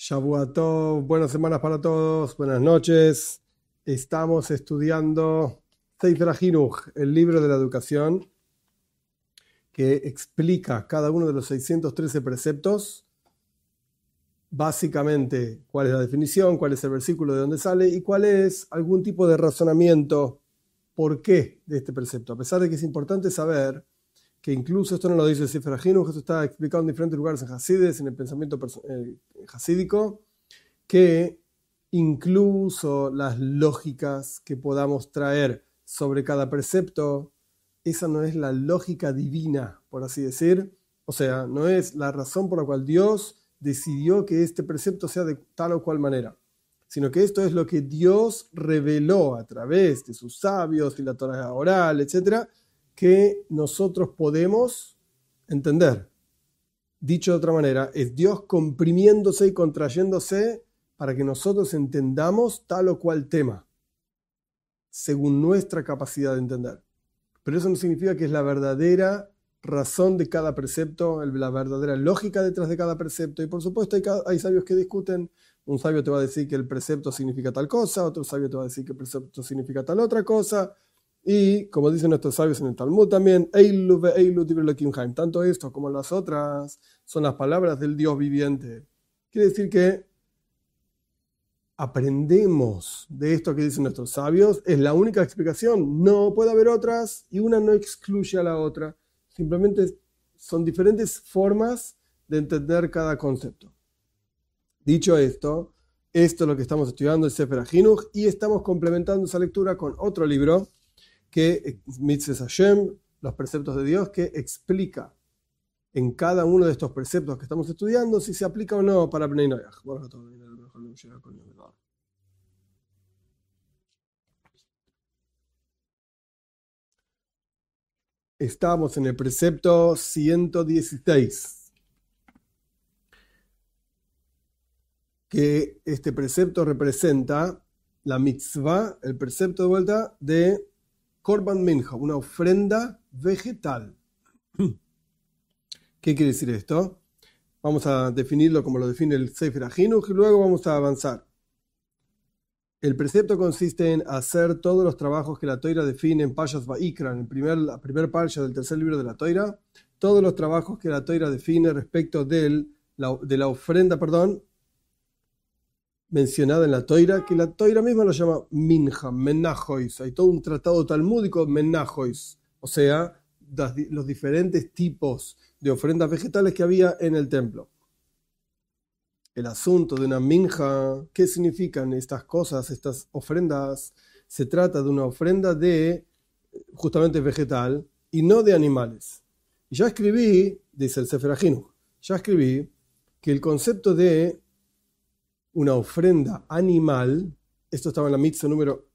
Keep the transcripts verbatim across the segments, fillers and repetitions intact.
Shavua Tov, buenas semanas para todos, buenas noches. Estamos estudiando Sefer HaChinuch, el libro de la educación, que explica cada uno de los seiscientos trece preceptos, básicamente cuál es la definición, cuál es el versículo de dónde sale y cuál es algún tipo de razonamiento, por qué de este precepto. A pesar de que es importante saber que incluso esto no lo dice Sefer HaChinuch, esto está explicado en diferentes lugares en Hasides, en el pensamiento eh, hasídico, que incluso las lógicas que podamos traer sobre cada precepto, esa no es la lógica divina, por así decir. O sea, no es la razón por la cual Dios decidió que este precepto sea de tal o cual manera, sino que esto es lo que Dios reveló a través de sus sabios y la Torá oral, etcétera, que nosotros podemos entender. Dicho de otra manera, es Dios comprimiéndose y contrayéndose para que nosotros entendamos tal o cual tema, según nuestra capacidad de entender. Pero eso no significa que es la verdadera razón de cada precepto, la verdadera lógica detrás de cada precepto. Y por supuesto hay, hay sabios que discuten. Un sabio te va a decir que el precepto significa tal cosa, otro sabio te va a decir que el precepto significa tal otra cosa. Y como dicen nuestros sabios en el Talmud también, Eilu ve Eilu divrei Elokim Haim, tanto esto como las otras son las palabras del Dios viviente. Quiere decir que aprendemos de esto que dicen nuestros sabios, es la única explicación, no puede haber otras y una no excluye a la otra, simplemente son diferentes formas de entender cada concepto. Dicho esto, esto es lo que estamos estudiando, el Sefer HaChinuch, y estamos complementando esa lectura con otro libro que Mitzvot Hashem, los preceptos de Dios, que explica en cada uno de estos preceptos que estamos estudiando si se aplica o no para Bnei Noach. Estamos en el precepto ciento dieciséis, que este precepto representa la mitzvah, el precepto de vuelta de Korban Mincha, una ofrenda vegetal. ¿Qué quiere decir esto? Vamos a definirlo como lo define el Sefer HaChinuch y luego vamos a avanzar. El precepto consiste en hacer todos los trabajos que la Toira define en Pashas Va'ikra, en el primer, la primer parsha del tercer libro de la Toira, todos los trabajos que la Toira define respecto del, la, de la ofrenda, perdón, mencionada en la Toira, que la Toira misma lo llama Minja, Menajois. Hay todo un tratado talmúdico Menajois, o sea, los diferentes tipos de ofrendas vegetales que había en el templo. El asunto de una minja, ¿qué significan estas cosas, estas ofrendas? Se trata de una ofrenda de, justamente vegetal, y no de animales. Y ya escribí, dice el Sefer HaChinuch, ya escribí que el concepto de una ofrenda animal, esto estaba en la mitzvah número,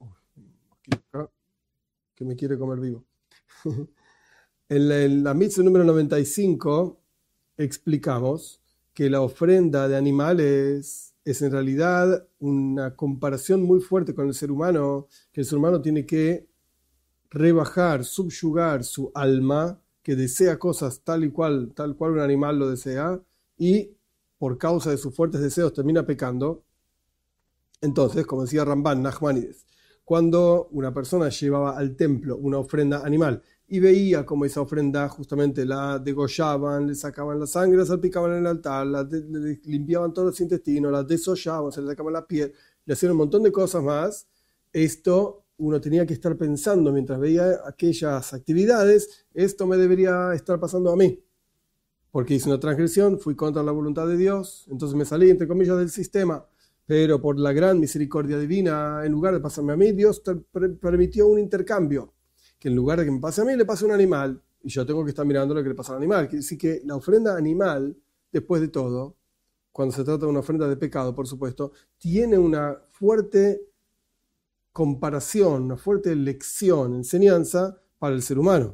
que me quiere comer vivo. En la, en la mitzvah número noventa y cinco explicamos que la ofrenda de animales es en realidad una comparación muy fuerte con el ser humano, que el ser humano tiene que rebajar, subyugar su alma, que desea cosas tal y cual, tal cual un animal lo desea, y por causa de sus fuertes deseos termina pecando. Entonces, como decía Ramban Nachmanides, cuando una persona llevaba al templo una ofrenda animal y veía como esa ofrenda justamente la degollaban, le sacaban la sangre, la salpicaban en el altar, la de, le limpiaban todos los intestinos, la desollaban, se le sacaban la piel, le hacían un montón de cosas más, esto uno tenía que estar pensando mientras veía aquellas actividades, esto me debería estar pasando a mí, porque hice una transgresión, fui contra la voluntad de Dios, entonces me salí, entre comillas, del sistema. Pero por la gran misericordia divina, en lugar de pasarme a mí, Dios permitió un intercambio. Que en lugar de que me pase a mí, le pase a un animal. Y yo tengo que estar mirando lo que le pasa al animal. Quiere decir que la ofrenda animal, después de todo, cuando se trata de una ofrenda de pecado, por supuesto, tiene una fuerte comparación, una fuerte lección, enseñanza para el ser humano.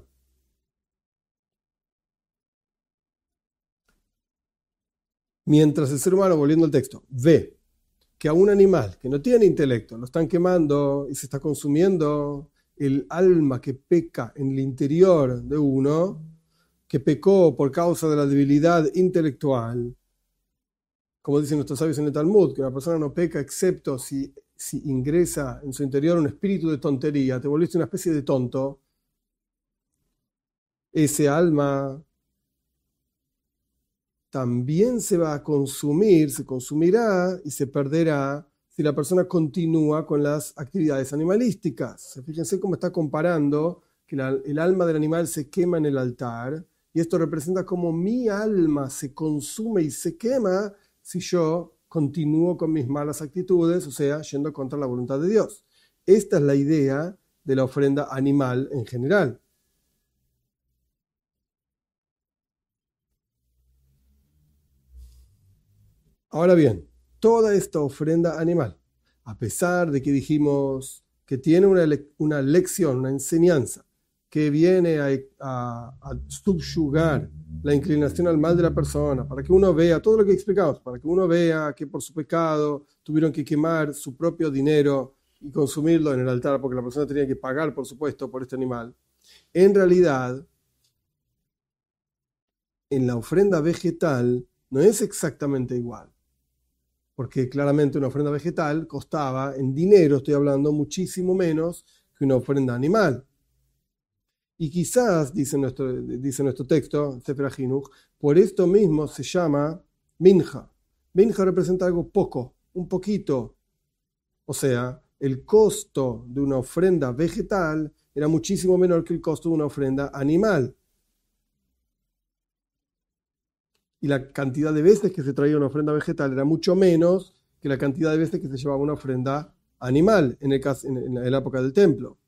Mientras el ser humano, volviendo al texto, ve que a un animal que no tiene intelecto lo están quemando y se está consumiendo el alma que peca en el interior de uno, que pecó por causa de la debilidad intelectual, como dicen nuestros sabios en el Talmud, que una persona no peca excepto si, si ingresa en su interior un espíritu de tontería, te volviste una especie de tonto, ese alma también se va a consumir, se consumirá y se perderá si la persona continúa con las actividades animalísticas. Fíjense cómo está comparando que la, el alma del animal se quema en el altar, y esto representa cómo mi alma se consume y se quema si yo continúo con mis malas actitudes, o sea, yendo contra la voluntad de Dios. Esta es la idea de la ofrenda animal en general. Ahora bien, toda esta ofrenda animal, a pesar de que dijimos que tiene una, le una lección, una enseñanza, que viene a, a, a subyugar la inclinación al mal de la persona, para que uno vea todo lo que explicamos, para que uno vea que por su pecado tuvieron que quemar su propio dinero y consumirlo en el altar, porque la persona tenía que pagar, por supuesto, por este animal. En realidad, en la ofrenda vegetal no es exactamente igual, porque claramente una ofrenda vegetal costaba, en dinero estoy hablando, muchísimo menos que una ofrenda animal. Y quizás, dice nuestro, dice nuestro texto, Sefer HaChinuch, por esto mismo se llama minja. Minja representa algo poco, un poquito. O sea, el costo de una ofrenda vegetal era muchísimo menor que el costo de una ofrenda animal. Y la cantidad de veces que se traía una ofrenda vegetal era mucho menos que la cantidad de veces que se llevaba una ofrenda animal en, el caso, en, en la época del templo.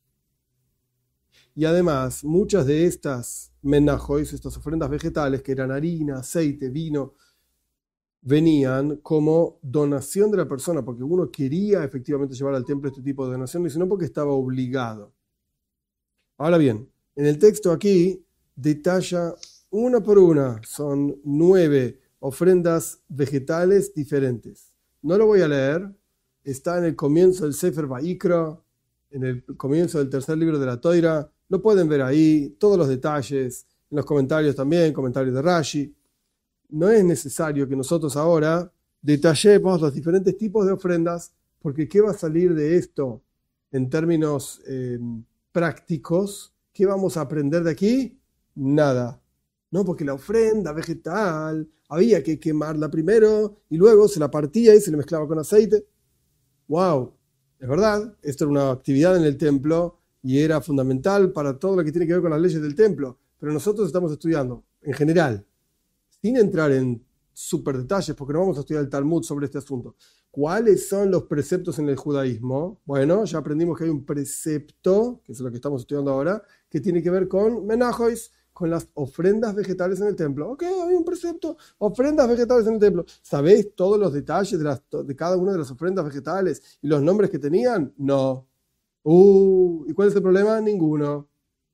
Y además, muchas de estas menajois, estas ofrendas vegetales, que eran harina, aceite, vino, venían como donación de la persona, porque uno quería efectivamente llevar al templo este tipo de donaciones, y no porque estaba obligado. Ahora bien, en el texto aquí detalla una por una, son nueve ofrendas vegetales diferentes. No lo voy a leer, está en el comienzo del Sefer Vayikra, en el comienzo del tercer libro de la Toira, lo pueden ver ahí, todos los detalles, en los comentarios también, comentarios de Rashi. No es necesario que nosotros ahora detallemos los diferentes tipos de ofrendas, porque ¿qué va a salir de esto en términos eh, prácticos? ¿Qué vamos a aprender de aquí? Nada. No, porque la ofrenda vegetal había que quemarla primero y luego se la partía y se le mezclaba con aceite. ¡Wow! Es verdad, esto era una actividad en el templo y era fundamental para todo lo que tiene que ver con las leyes del templo. Pero nosotros estamos estudiando, en general, sin entrar en súper detalles, porque no vamos a estudiar el Talmud sobre este asunto. ¿Cuáles son los preceptos en el judaísmo? Bueno, ya aprendimos que hay un precepto, que es lo que estamos estudiando ahora, que tiene que ver con menajois, con las ofrendas vegetales en el templo. Ok, hay un precepto, ofrendas vegetales en el templo. ¿Sabéis todos los detalles de, las, de cada una de las ofrendas vegetales y los nombres que tenían? No. Uh, ¿y cuál es el problema? Ninguno.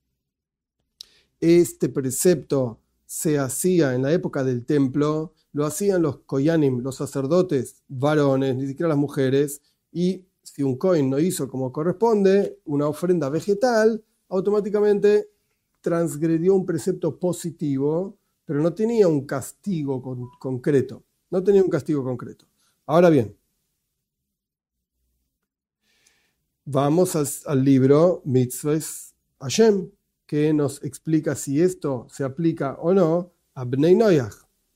Este precepto se hacía en la época del templo, lo hacían los koyanim, los sacerdotes varones, ni siquiera las mujeres, y si un kohen no hizo como corresponde una ofrenda vegetal, automáticamente transgredió un precepto positivo, pero no tenía un castigo con, concreto. No tenía un castigo concreto. Ahora bien, vamos al, al libro Mitzvahs Hashem, que nos explica si esto se aplica o no a Bnei Noach.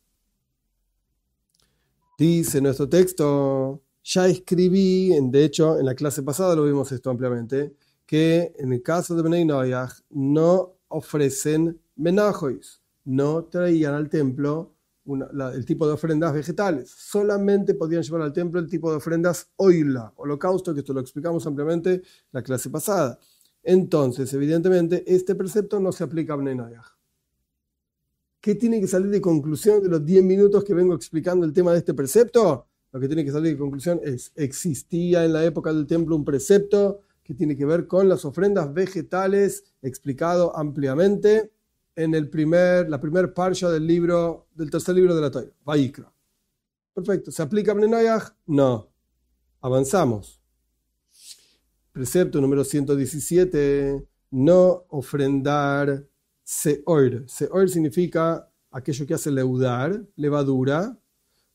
Dice nuestro texto, ya escribí, de hecho en la clase pasada lo vimos esto ampliamente, que en el caso de Bnei Noach no ofrecen menajois, no traían al templo una, la, el tipo de ofrendas vegetales, solamente podían llevar al templo el tipo de ofrendas oila, holocausto, que esto lo explicamos ampliamente la clase pasada. Entonces, evidentemente, este precepto no se aplica a Bnei Noach. ¿Qué tiene que salir de conclusión de los diez minutos que vengo explicando el tema de este precepto? Lo que tiene que salir de conclusión es, existía en la época del templo un precepto que tiene que ver con las ofrendas vegetales, explicado ampliamente en el primer, la primer parsha del libro, del tercer libro de la Torá, Vayikra. Perfecto. ¿Se aplica a Bnei Noach? No. Avanzamos. Precepto número ciento diecisiete, no ofrendar seor. Seor significa aquello que hace leudar, levadura,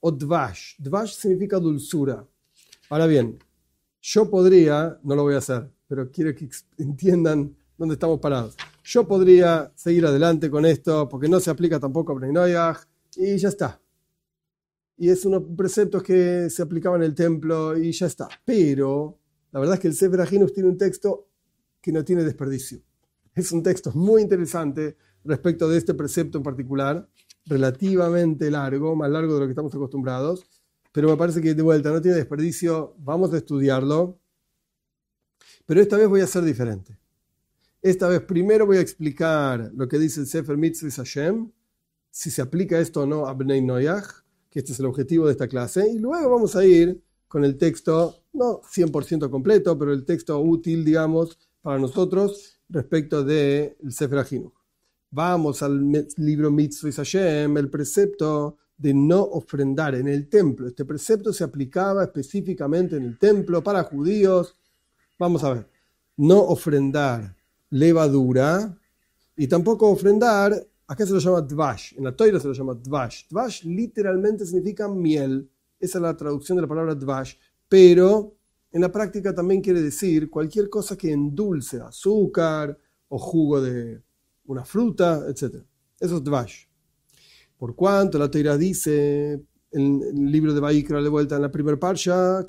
o dvash. Dvash significa dulzura. Ahora bien, yo podría, no lo voy a hacer, pero quiero que entiendan dónde estamos parados. Yo podría seguir adelante con esto porque no se aplica tampoco a Bnei Noach y ya está. Y es unos preceptos que se aplicaban en el templo y ya está. Pero la verdad es que el Sefer HaChinuch tiene un texto que no tiene desperdicio. Es un texto muy interesante respecto de este precepto en particular, relativamente largo, más largo de lo que estamos acostumbrados, pero me parece que de vuelta no tiene desperdicio. Vamos a estudiarlo, pero esta vez voy a hacer diferente. Esta vez primero voy a explicar lo que dice el Sefer Mitzvos Hashem, si se aplica esto o no a Bnei Noach, que este es el objetivo de esta clase, y luego vamos a ir con el texto, no cien por ciento completo, pero el texto útil, digamos, para nosotros respecto del Sefer HaChinuch. Vamos al libro Mitzvos Hashem, el precepto de no ofrendar en el templo. Este precepto se aplicaba específicamente en el templo para judíos. Vamos a ver, no ofrendar levadura y tampoco ofrendar, acá se lo llama dvash, en la Torah se lo llama dvash. Dvash literalmente significa miel, esa es la traducción de la palabra dvash, pero en la práctica también quiere decir cualquier cosa que endulce, azúcar o jugo de una fruta, etcétera. Eso es dvash. Por cuanto la Torah dice en el libro de Vayikra, de vuelta en la primera parsha,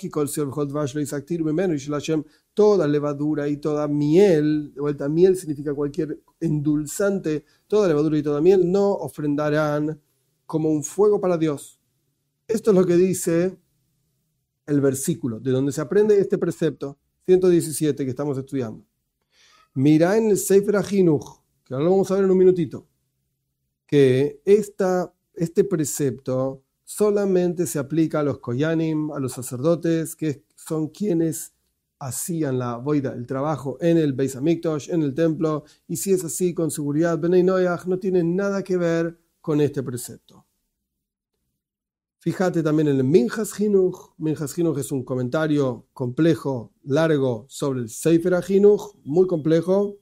toda levadura y toda miel, de vuelta miel significa cualquier endulzante, toda levadura y toda miel no ofrendarán como un fuego para Dios. Esto es lo que dice el versículo, de donde se aprende este precepto, ciento diecisiete, que estamos estudiando. Mirá en el Sefer HaChinuch, que ahora lo vamos a ver en un minutito, que esta, este precepto solamente se aplica a los koyanim, a los sacerdotes, que son quienes hacían la boida, el trabajo en el Beis Hamikdash, en el templo, y si es así, con seguridad, Bnei Noach no tiene nada que ver con este precepto. Fíjate también en el Minhas Chinuch. Minhas Chinuch es un comentario complejo, largo, sobre el Sefer HaChinuch, muy complejo,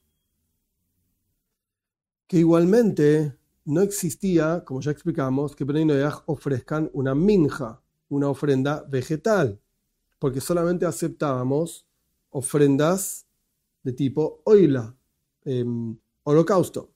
que igualmente no existía, como ya explicamos, que Bnei Noach ofrezcan una minja, una ofrenda vegetal, porque solamente aceptábamos ofrendas de tipo oila, eh, holocausto.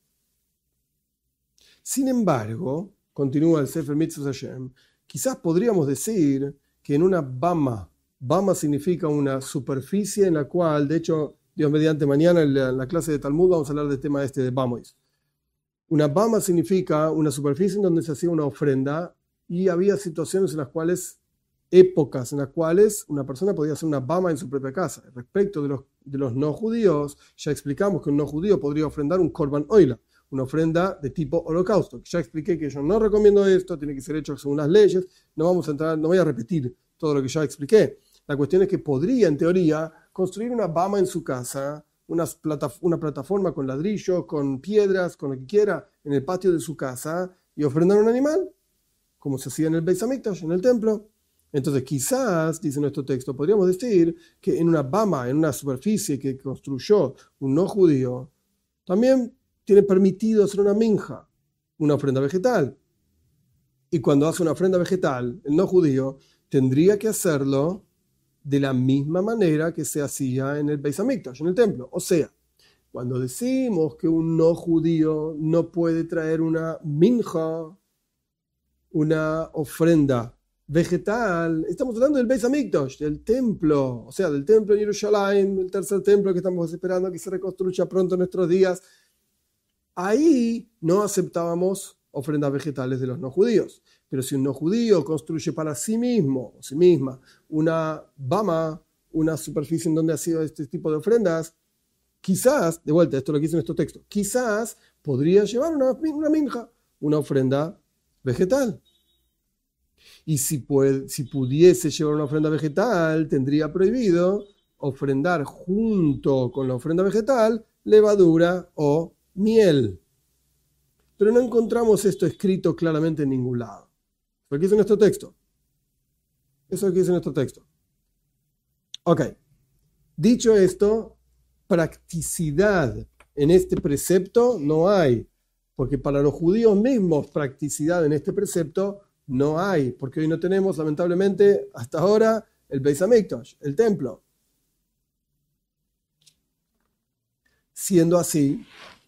Sin embargo, continúa el Sefer Mitzvos Hashem, quizás podríamos decir que en una bama, bama significa una superficie en la cual, de hecho, Dios mediante mañana en la, en la clase de Talmud vamos a hablar del tema este de bamois. Una bama significa una superficie en donde se hacía una ofrenda y había situaciones en las cuales, épocas en las cuales una persona podía hacer una bama en su propia casa. Respecto de los, de los no judíos, ya explicamos que un no judío podría ofrendar un korban oila, una ofrenda de tipo holocausto. Ya expliqué que yo no recomiendo esto, tiene que ser hecho según las leyes, no vamos a entrar, no voy a repetir todo lo que ya expliqué. La cuestión es que podría, en teoría, construir una bama en su casa, Una, plata, una plataforma con ladrillos, con piedras, con lo que quiera, en el patio de su casa y ofrendar un animal, como se hacía en el Beis Hamikdash, en el templo. Entonces quizás, dice nuestro texto, podríamos decir que en una bama, en una superficie que construyó un no judío, también tiene permitido hacer una minja, una ofrenda vegetal. Y cuando hace una ofrenda vegetal, el no judío tendría que hacerlo de la misma manera que se hacía en el Beis Hamikdash, en el templo. O sea, cuando decimos que un no judío no puede traer una minja, una ofrenda vegetal, estamos hablando del Beis Hamikdash, del templo, o sea, del templo en Jerusalén, el tercer templo que estamos esperando que se reconstruya pronto en nuestros días. Ahí no aceptábamos ofrendas vegetales de los no judíos. Pero si un no judío construye para sí mismo o sí misma una bama, una superficie en donde ha sido este tipo de ofrendas, quizás, de vuelta, esto es lo que dice en nuestro texto, quizás podría llevar una, una minja, una ofrenda vegetal. Y si, puede, si pudiese llevar una ofrenda vegetal, tendría prohibido ofrendar junto con la ofrenda vegetal levadura o miel. Pero no encontramos esto escrito claramente en ningún lado. Lo que dice nuestro texto. Eso es lo que dice nuestro texto. Ok. Dicho esto, practicidad en este precepto no hay. Porque para los judíos mismos, practicidad en este precepto no hay, porque hoy no tenemos, lamentablemente, hasta ahora, el Beis Hamikdash, el templo. Siendo así,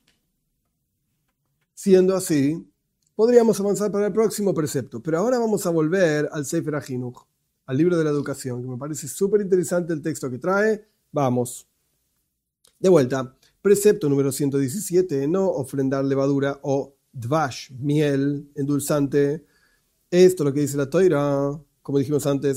siendo así, podríamos avanzar para el próximo precepto, pero ahora vamos a volver al Sefer HaChinuch, al libro de la educación, que me parece súper interesante el texto que trae. Vamos. De vuelta, precepto número ciento diecisiete, no ofrendar levadura o dvash, miel, endulzante. Esto es lo que dice la Torá, como dijimos antes,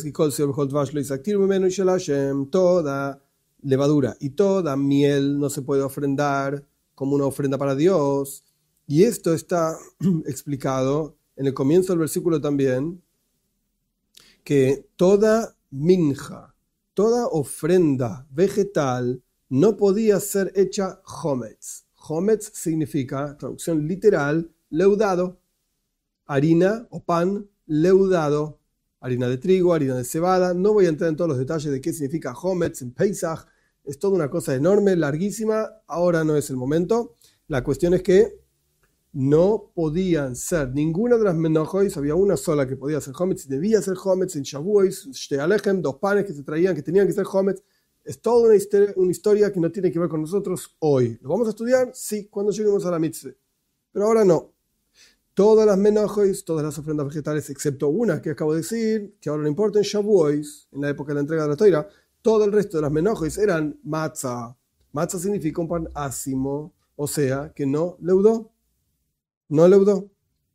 toda levadura y toda miel no se puede ofrendar como una ofrenda para Dios. Y esto está explicado en el comienzo del versículo también, que toda minja, toda ofrenda vegetal no podía ser hecha hometz. Hometz significa, traducción literal, leudado, harina o pan leudado, harina de trigo, harina de cebada. No voy a entrar en todos los detalles de qué significa hometz en Pesach, es toda una cosa enorme, larguísima, ahora no es el momento. La cuestión es que no podían ser ninguna de las menojois, había una sola que podía ser hometz, debía ser hometz en Shavuos, Shtei Alechem, dos panes que se traían que tenían que ser hometz. Es toda una historia, una historia que no tiene que ver con nosotros hoy. ¿Lo vamos a estudiar? Sí, cuando lleguemos a la mitzvah. Pero ahora no. Todas las menojois, todas las ofrendas vegetales, excepto una que acabo de decir, que ahora no importa, en Shavuos, en la época de la entrega de la Torá, todo el resto de las menojois eran matzah. Matzah significa un pan ácimo, o sea, que no leudó. No leudó.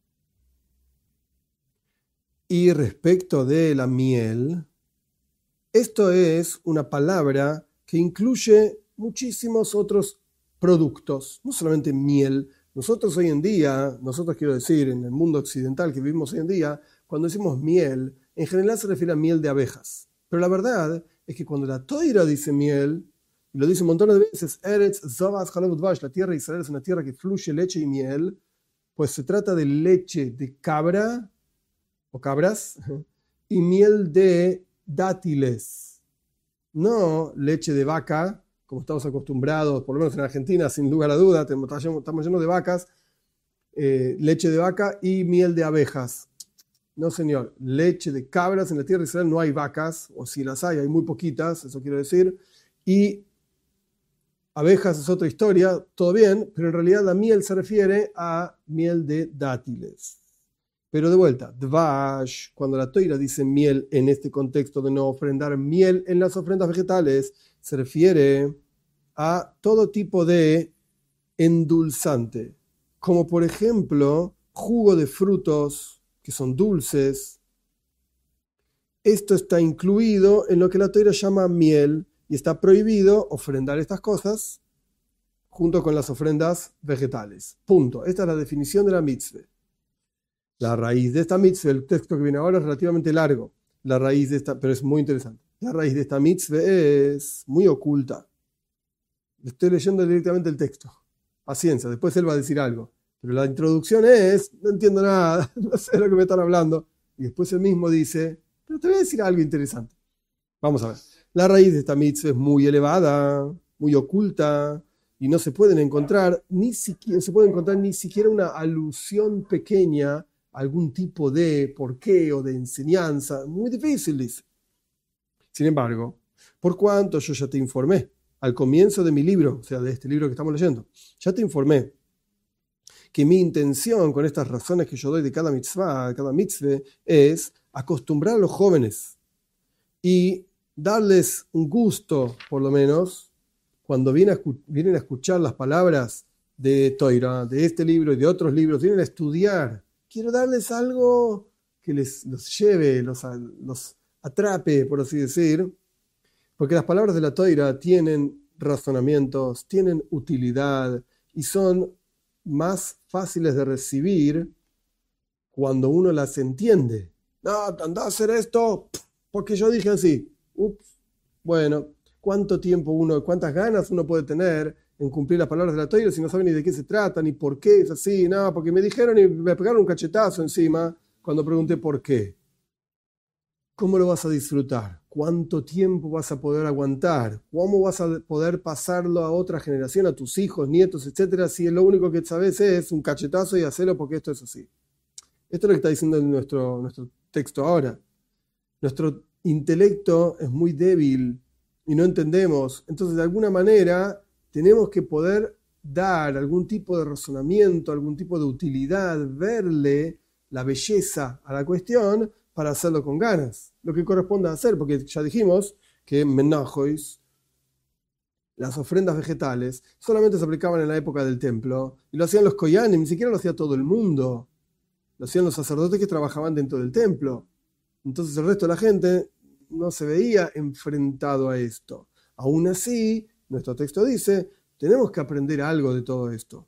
Y respecto de la miel, esto es una palabra que incluye muchísimos otros productos, no solamente miel. Nosotros hoy en día, nosotros quiero decir, en el mundo occidental que vivimos hoy en día, cuando decimos miel, en general se refiere a miel de abejas. Pero la verdad es que cuando la Torá dice miel, y lo dice un montón de veces, Eretz Zavas Halev Udvash, la tierra de Israel es una tierra que fluye leche y miel, pues se trata de leche de cabra o cabras y miel de dátiles, no leche de vaca, como estamos acostumbrados, por lo menos en Argentina, sin lugar a duda, estamos llenos de vacas, eh, leche de vaca y miel de abejas. No, señor, leche de cabras en la tierra de Israel no hay vacas, o si las hay, hay muy poquitas, eso quiero decir, y abejas es otra historia, todo bien, pero en realidad la miel se refiere a miel de dátiles. Pero de vuelta, dvash, cuando la Torá dice miel en este contexto de no ofrendar miel en las ofrendas vegetales, se refiere a todo tipo de endulzante, como por ejemplo jugo de frutos que son dulces. Esto está incluido en lo que la Torá llama miel y está prohibido ofrendar estas cosas junto con las ofrendas vegetales. Punto. Esta es la definición de la mitzvah. La raíz de esta mitzvah, el texto que viene ahora es relativamente largo, la raíz de esta, pero es muy interesante. La raíz de esta mitzvah es muy oculta. Estoy leyendo directamente el texto. Paciencia, después él va a decir algo. Pero la introducción es, no entiendo nada, no sé de lo que me están hablando. Y después él mismo dice, pero te voy a decir algo interesante. Vamos a ver. La raíz de esta mitzvah es muy elevada, muy oculta, y no se pueden encontrar ni siquiera, se puede encontrar ni siquiera una alusión pequeña, algún tipo de porqué o de enseñanza. Muy difícil, dice. Sin embargo, por cuanto yo ya te informé al comienzo de mi libro, o sea, de este libro que estamos leyendo, ya te informé que mi intención con estas razones que yo doy de cada mitzvah, de cada mitzvah, es acostumbrar a los jóvenes y darles un gusto, por lo menos, cuando vienen a, vienen a escuchar las palabras de Torá, de este libro y de otros libros, vienen a estudiar. Quiero darles algo que les, los lleve, los, los atrape, por así decir, porque las palabras de la Torá tienen razonamientos, tienen utilidad y son más fáciles de recibir cuando uno las entiende. No, anda a hacer esto porque yo dije así. Ups. Bueno, ¿cuánto tiempo uno, cuántas ganas uno puede tener en cumplir las palabras de la Torá si no sabe ni de qué se trata, ni por qué es así? No, porque me dijeron y me pegaron un cachetazo encima cuando pregunté por qué. ¿Cómo lo vas a disfrutar? ¿Cuánto tiempo vas a poder aguantar? ¿Cómo vas a poder pasarlo a otra generación, a tus hijos, nietos, etcétera, si lo único que sabes es un cachetazo y hacerlo porque esto es así? Esto es lo que está diciendo nuestro, nuestro texto ahora. Nuestro intelecto es muy débil y no entendemos. Entonces, de alguna manera, tenemos que poder dar algún tipo de razonamiento, algún tipo de utilidad, verle la belleza a la cuestión para hacerlo con ganas. Lo que corresponde hacer, porque ya dijimos que menajois, las ofrendas vegetales, solamente se aplicaban en la época del templo y lo hacían los koyanim, ni siquiera lo hacía todo el mundo. Lo hacían los sacerdotes que trabajaban dentro del templo. Entonces el resto de la gente no se veía enfrentado a esto. Aún así, nuestro texto dice, tenemos que aprender algo de todo esto.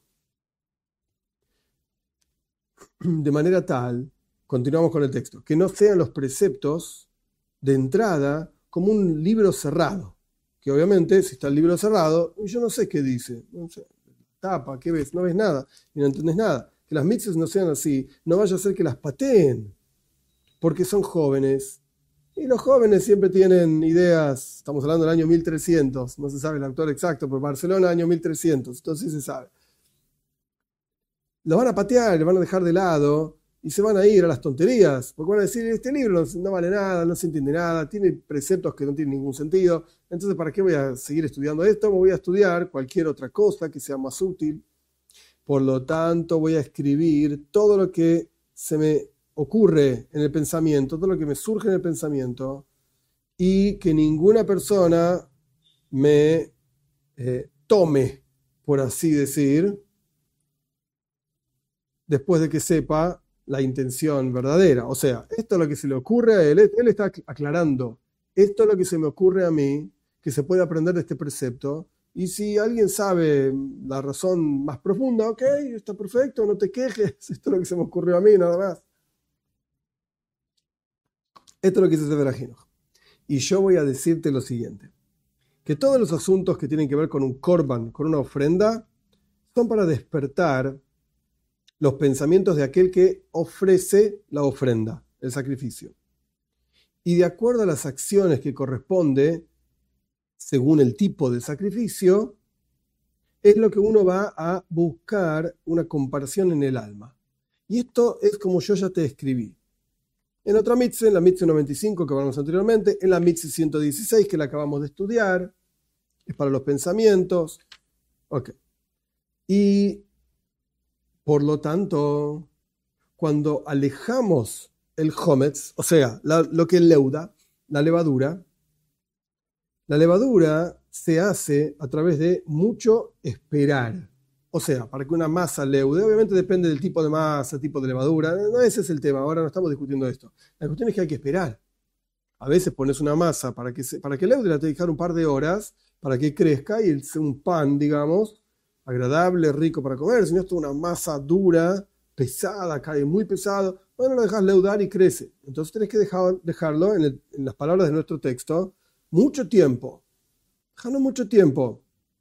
De manera tal, continuamos con el texto, que no sean los preceptos de entrada como un libro cerrado. Que obviamente, si está el libro cerrado, yo no sé qué dice. No sé, tapa, ¿qué ves? No ves nada y no entendés nada. Que las mitzvot no sean así, no vaya a ser que las pateen, porque son jóvenes. Y los jóvenes siempre tienen ideas, estamos hablando del año mil trescientos, no se sabe el autor exacto, pero Barcelona, año mil trescientos, entonces se sabe. Los van a patear, los van a dejar de lado y se van a ir a las tonterías, porque van a decir, este libro no, no vale nada, no se entiende nada, tiene preceptos que no tienen ningún sentido, entonces ¿para qué voy a seguir estudiando esto? Me voy a estudiar cualquier otra cosa que sea más útil. Por lo tanto, voy a escribir todo lo que se me ocurre en el pensamiento, todo lo que me surge en el pensamiento, y que ninguna persona me eh, tome, por así decir, después de que sepa la intención verdadera. O sea, esto es lo que se le ocurre a él, él está aclarando, esto es lo que se me ocurre a mí, que se puede aprender de este precepto, y si alguien sabe la razón más profunda, ok, está perfecto, no te quejes, esto es lo que se me ocurrió a mí, nada más. Esto es lo que dice Sefer HaChinuch. Y yo voy a decirte lo siguiente, que todos los asuntos que tienen que ver con un korban, con una ofrenda, son para despertar los pensamientos de aquel que ofrece la ofrenda, el sacrificio. Y de acuerdo a las acciones que corresponde, según el tipo de sacrificio, es lo que uno va a buscar una comparación en el alma. Y esto es como yo ya te escribí. En otra mitzvah, en la mitzvah noventa y cinco que hablamos anteriormente, en la mitzvah ciento dieciséis que la acabamos de estudiar, es para los pensamientos. Ok. Y por lo tanto, cuando alejamos el hometz, o sea, la, lo que es leuda, la levadura, la levadura se hace a través de mucho esperar. O sea, para que una masa leude, obviamente depende del tipo de masa, tipo de levadura, no ese es el tema, ahora no estamos discutiendo esto. La cuestión es que hay que esperar. A veces pones una masa para que, se, para que leude, la te dejar un par de horas para que crezca y sea un pan, digamos, agradable, rico para comer. Si no, esto es una masa dura, pesada, cae muy pesado, bueno, lo dejas leudar y crece. Entonces tenés que dejar, dejarlo, en, el, en las palabras de nuestro texto, mucho tiempo. Dejarlo mucho tiempo.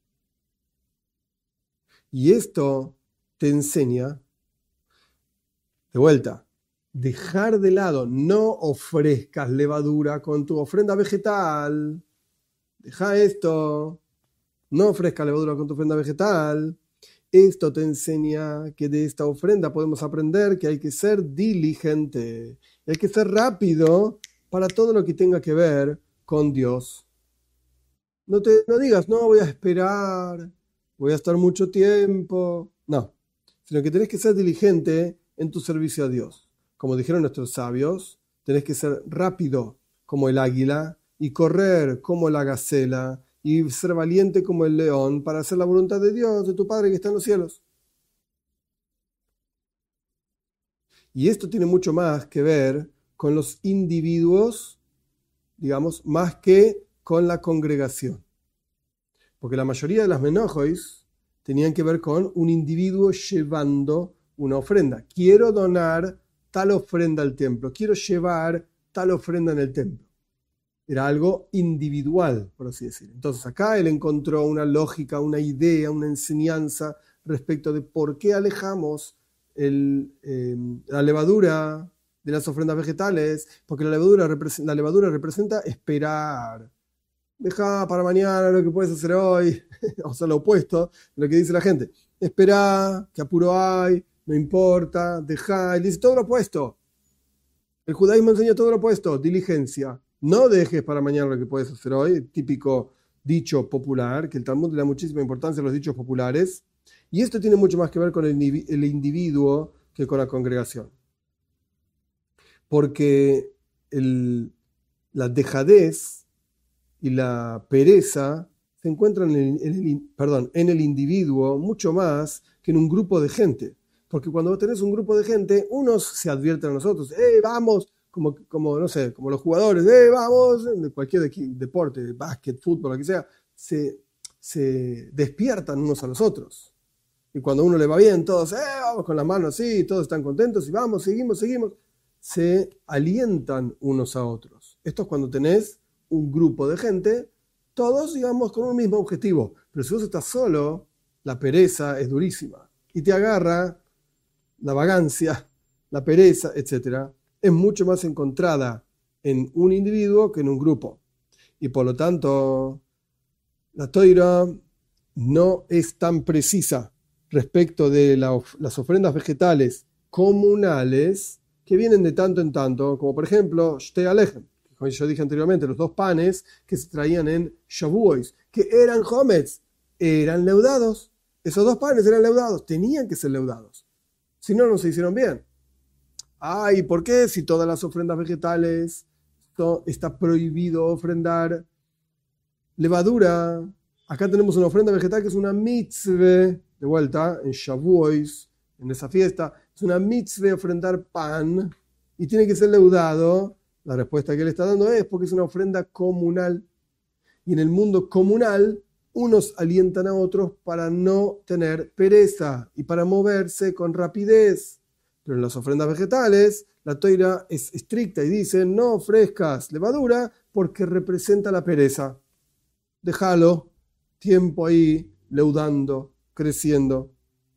Y esto te enseña, de vuelta, dejar de lado, no ofrezcas levadura con tu ofrenda vegetal. Deja esto, no ofrezcas levadura con tu ofrenda vegetal. Esto te enseña que de esta ofrenda podemos aprender que hay que ser diligente, hay que ser rápido para todo lo que tenga que ver con Dios. No, te, no digas, no, voy a esperar, voy a estar mucho tiempo. No, sino que tenés que ser diligente en tu servicio a Dios. Como dijeron nuestros sabios, tenés que ser rápido como el águila y correr como la gacela y ser valiente como el león para hacer la voluntad de Dios, de tu Padre que está en los cielos. Y esto tiene mucho más que ver con los individuos, digamos, más que con la congregación. Porque la mayoría de las menojois tenían que ver con un individuo llevando una ofrenda. Quiero donar tal ofrenda al templo, quiero llevar tal ofrenda en el templo. Era algo individual, por así decir. Entonces acá él encontró una lógica, una idea, una enseñanza respecto de por qué alejamos el, eh, la levadura de las ofrendas vegetales, porque la levadura, la levadura representa esperar. Deja para mañana lo que puedes hacer hoy, o sea, lo opuesto de lo que dice la gente. Espera, que apuro hay, no importa, deja, él dice todo lo opuesto. El judaísmo enseña todo lo opuesto, diligencia. No dejes para mañana lo que puedes hacer hoy, típico dicho popular, que el Talmud le da muchísima importancia a los dichos populares. Y esto tiene mucho más que ver con el, el individuo que con la congregación. Porque el, la dejadez y la pereza se encuentran en el, en el, perdón, en el individuo mucho más que en un grupo de gente. Porque cuando tenés un grupo de gente, unos se advierten a nosotros, ¡eh, vamos! Como, como, no sé, como los jugadores, ¡eh, vamos! De cualquier deporte, básquet, fútbol, lo que sea, se, se despiertan unos a los otros. Y cuando a uno le va bien, todos, ¡eh, vamos! Con las manos así, todos están contentos y vamos, seguimos, seguimos. Se alientan unos a otros. Esto es cuando tenés un grupo de gente, todos, digamos, con un mismo objetivo. Pero si vos estás solo, la pereza es durísima. Y te agarra la vagancia, la pereza, etcétera, es mucho más encontrada en un individuo que en un grupo. Y por lo tanto, la Toira no es tan precisa respecto de la, las ofrendas vegetales comunales que vienen de tanto en tanto, como por ejemplo, Shtei Alejem, como yo dije anteriormente, los dos panes que se traían en Shavuos, que eran Hometz, eran leudados. Esos dos panes eran leudados, tenían que ser leudados. Si no, no se hicieron bien. Ah, ¿y por qué? Si todas las ofrendas vegetales no, está prohibido ofrendar levadura. Acá tenemos una ofrenda vegetal que es una mitzvah, de vuelta, en Shavuos, en esa fiesta. Es una mitzvah ofrendar pan y tiene que ser leudado. La respuesta que él está dando es porque es una ofrenda comunal. Y en el mundo comunal, unos alientan a otros para no tener pereza y para moverse con rapidez. Pero en las ofrendas vegetales, la Toira es estricta y dice, no ofrezcas levadura porque representa la pereza. Déjalo, tiempo ahí, leudando, creciendo.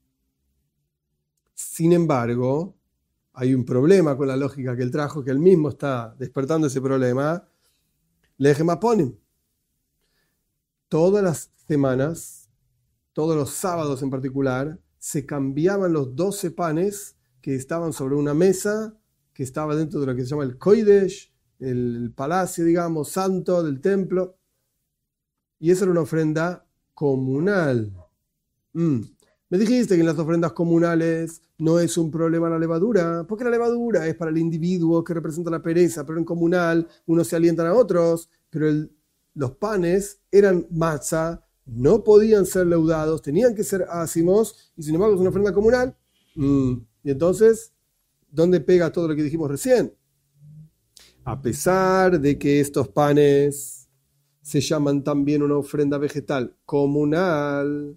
Sin embargo, hay un problema con la lógica que él trajo, que él mismo está despertando ese problema. Lejem aponim. Todas las semanas, todos los sábados en particular, se cambiaban los doce panes que estaban sobre una mesa, que estaba dentro de lo que se llama el Kodesh, el palacio, digamos, santo del templo. Y esa era una ofrenda comunal. Mm. Me dijiste que en las ofrendas comunales no es un problema la levadura, porque la levadura es para el individuo que representa la pereza, pero en comunal unos se alientan a otros, pero el los panes eran matzah, no podían ser leudados, tenían que ser ácimos, y sin embargo es una ofrenda comunal. Mm. Y entonces, ¿dónde pega todo lo que dijimos recién? A pesar de que estos panes se llaman también una ofrenda vegetal comunal,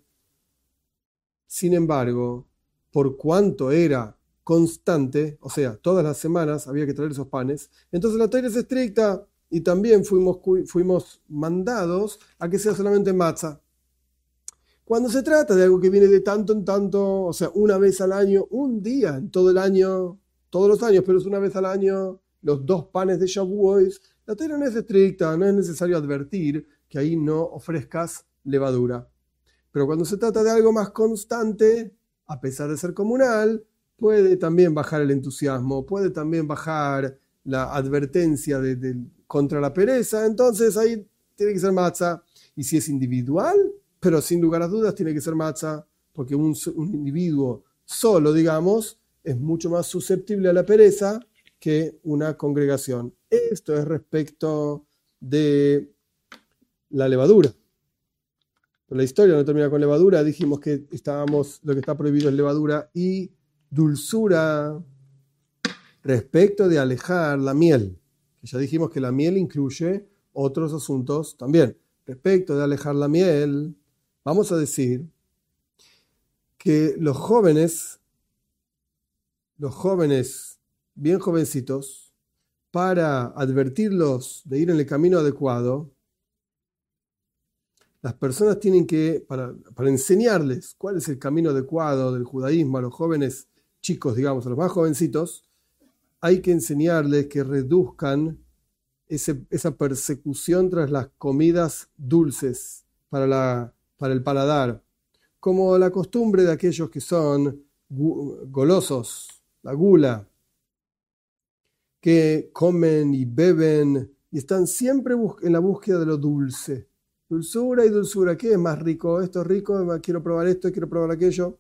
sin embargo, por cuanto era constante, o sea, todas las semanas había que traer esos panes, entonces la Torá es estricta. Y también fuimos, fuimos mandados a que sea solamente matzah. Cuando se trata de algo que viene de tanto en tanto, o sea, una vez al año, un día en todo el año, todos los años, pero es una vez al año, los dos panes de Shavuos, la Torá no es estricta, no es necesario advertir que ahí no ofrezcas levadura. Pero cuando se trata de algo más constante, a pesar de ser comunal, puede también bajar el entusiasmo, puede también bajar la advertencia de, de, contra la pereza, entonces ahí tiene que ser matzah. Y si es individual, pero sin lugar a dudas tiene que ser matzah, porque un, un individuo solo, digamos, es mucho más susceptible a la pereza que una congregación. Esto es respecto de la levadura. Pero la historia no termina con levadura, dijimos que estábamos, lo que está prohibido es levadura y dulzura. Respecto de alejar la miel, que ya dijimos que la miel incluye otros asuntos también. Respecto de alejar la miel, vamos a decir que los jóvenes, los jóvenes bien jovencitos, para advertirlos de ir en el camino adecuado, las personas tienen que, para, para enseñarles cuál es el camino adecuado del judaísmo a los jóvenes chicos, digamos, a los más jovencitos, hay que enseñarles que reduzcan ese, esa persecución tras las comidas dulces para, la, para el paladar, como la costumbre de aquellos que son golosos, la gula, que comen y beben y están siempre en la búsqueda de lo dulce. Dulzura y dulzura, ¿qué es más rico? Esto es rico, quiero probar esto, quiero probar aquello.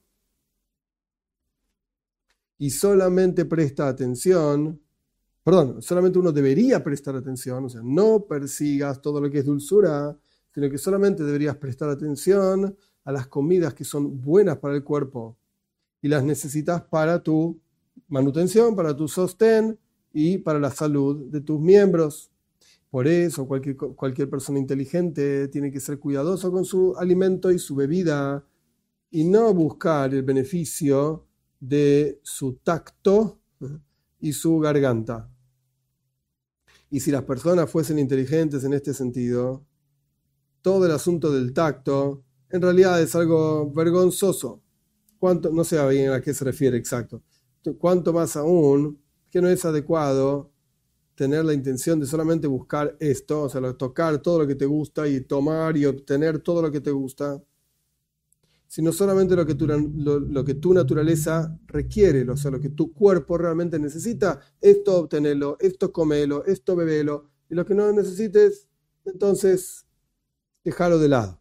Y solamente presta atención, perdón, solamente uno debería prestar atención, o sea, no persigas todo lo que es dulzura, sino que solamente deberías prestar atención a las comidas que son buenas para el cuerpo y las necesitas para tu manutención, para tu sostén y para la salud de tus miembros. Por eso cualquier, cualquier persona inteligente tiene que ser cuidadoso con su alimento y su bebida y no buscar el beneficio de su tacto y su garganta. Y si las personas fuesen inteligentes en este sentido, todo el asunto del tacto en realidad es algo vergonzoso. ¿Cuánto? No sé bien a qué se refiere exacto. Cuanto más aún que no es adecuado tener la intención de solamente buscar esto, o sea, tocar todo lo que te gusta y tomar y obtener todo lo que te gusta, sino solamente lo que tu, lo, lo que tu naturaleza requiere, o sea, lo que tu cuerpo realmente necesita, esto obtenerlo, esto comelo, esto bebelo, y lo que no necesites, entonces déjalo de lado.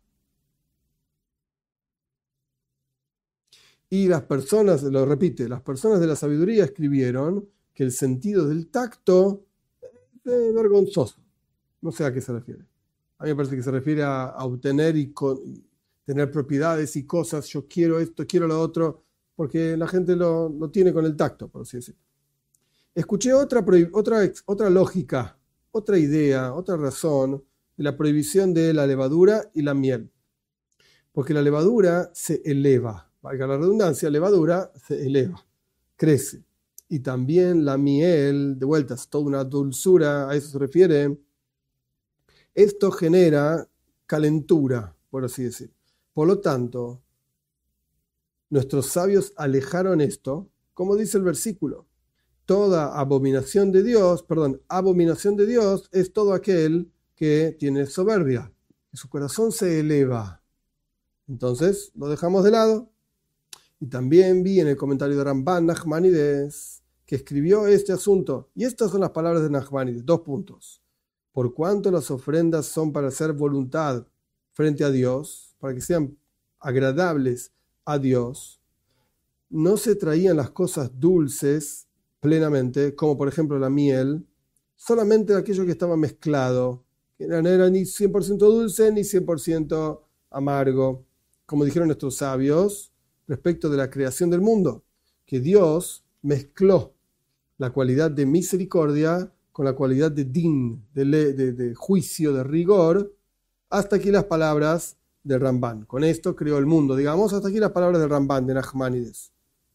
Y las personas, lo repite, las personas de la sabiduría escribieron que el sentido del tacto es vergonzoso. No sé a qué se refiere. A mí me parece que se refiere a, a obtener y, con, y tener propiedades y cosas. Yo quiero esto, quiero lo otro, porque la gente lo, lo tiene con el tacto, por así decirlo. Escuché otra, otra, otra lógica, otra idea, otra razón de la prohibición de la levadura y la miel. Porque la levadura se eleva. Valga la redundancia, levadura se eleva, crece. Y también la miel, de vuelta, es toda una dulzura, a eso se refiere. Esto genera calentura, por así decir. Por lo tanto, nuestros sabios alejaron esto, como dice el versículo. Toda abominación de Dios, perdón, abominación de Dios es todo aquel que tiene soberbia, que su corazón se eleva. Entonces, lo dejamos de lado. Y también vi en el comentario de Ramban Nachmanides que escribió este asunto. Y estas son las palabras de Nachmanides, dos puntos. Por cuanto las ofrendas son para hacer voluntad frente a Dios, para que sean agradables a Dios, no se traían las cosas dulces plenamente, como por ejemplo la miel, solamente aquello que estaba mezclado, que no era ni cien por ciento dulce ni cien por ciento amargo, como dijeron nuestros sabios, respecto de la creación del mundo, que Dios mezcló la cualidad de misericordia con la cualidad de din, de, le, de, de juicio, de rigor. Hasta aquí las palabras de Ramban. Con esto creó el mundo, digamos, hasta aquí las palabras de Ramban, de Nachmanides.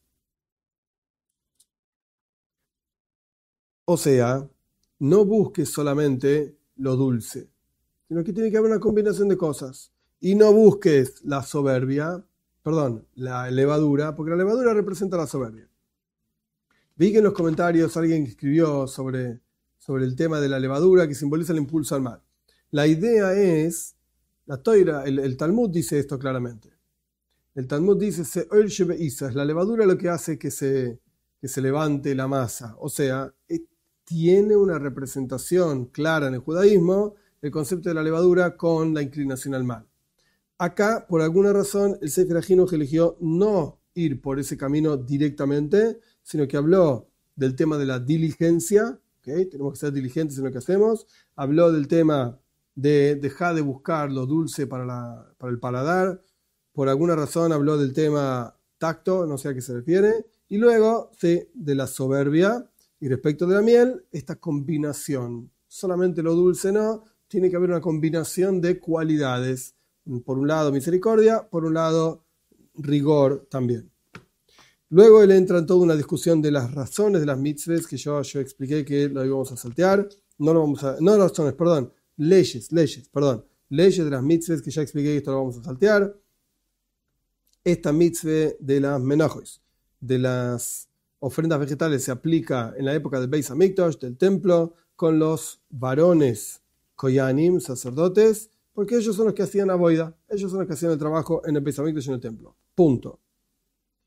O sea, no busques solamente lo dulce, sino que tiene que haber una combinación de cosas. Y no busques la soberbia, perdón, la levadura, porque la levadura representa la soberbia. Vi que en los comentarios alguien escribió sobre, sobre el tema de la levadura que simboliza el impulso al mal. La idea es, la Toira, el, el Talmud dice esto claramente. El Talmud dice, es la levadura lo que hace que se, que se levante la masa. O sea, tiene una representación clara en el judaísmo el concepto de la levadura con la inclinación al mal. Acá, por alguna razón, el Sefer HaChinuch eligió no ir por ese camino directamente, sino que habló del tema de la diligencia, ¿okay? Tenemos que ser diligentes en lo que hacemos, habló del tema de dejar de buscar lo dulce para, la, para el paladar, por alguna razón habló del tema tacto, no sé a qué se refiere, y luego sí, de la soberbia, y respecto de la miel, esta combinación, solamente lo dulce no, tiene que haber una combinación de cualidades. Por un lado misericordia, por un lado rigor también. Luego él entra en toda una discusión de las razones de las mitzvahs que yo, yo expliqué que lo íbamos a saltear. No lo vamos a, no razones, perdón, leyes, leyes, perdón, leyes de las mitzvahs que ya expliqué que esto lo vamos a saltear. Esta mitzvah de las menajos, de las ofrendas vegetales, se aplica en la época del Beis Hamikdash, del templo, con los varones koyanim, sacerdotes, porque ellos son los que hacían la boida, ellos son los que hacían el trabajo en el Beis Hamikdash y en el templo. Punto.